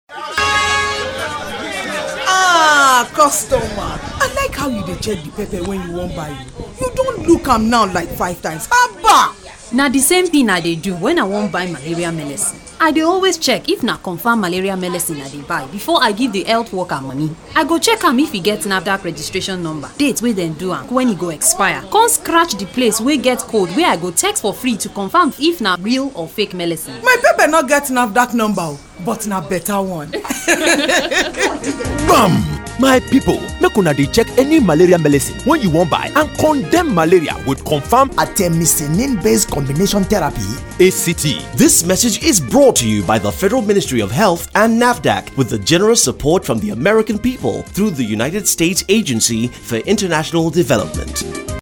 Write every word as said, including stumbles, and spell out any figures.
Ah, customer. I like how you dey check the pepper when you wan buy it. You don't look am now like five times. Haba! Na the same thing I dey do when I wan buy malaria medicine. I dey always check if na confirm malaria medicine I dey buy before I give the health worker money. I go check am if e get NAFDAC registration number, date wey dem do am, when e go expire. Come scratch the place wey get code wey I go text for free to confirm if na real or fake medicine. My pepper no get NAFDAC number, but na better one. Bam! My people, make una dey check any malaria medicine when you wan buy and condemn malaria with confirmed artemisinin-based combination therapy A C T. This message is brought to you by the Federal Ministry of Health and NAFDAC with the generous support from the American people through the United States Agency for International Development.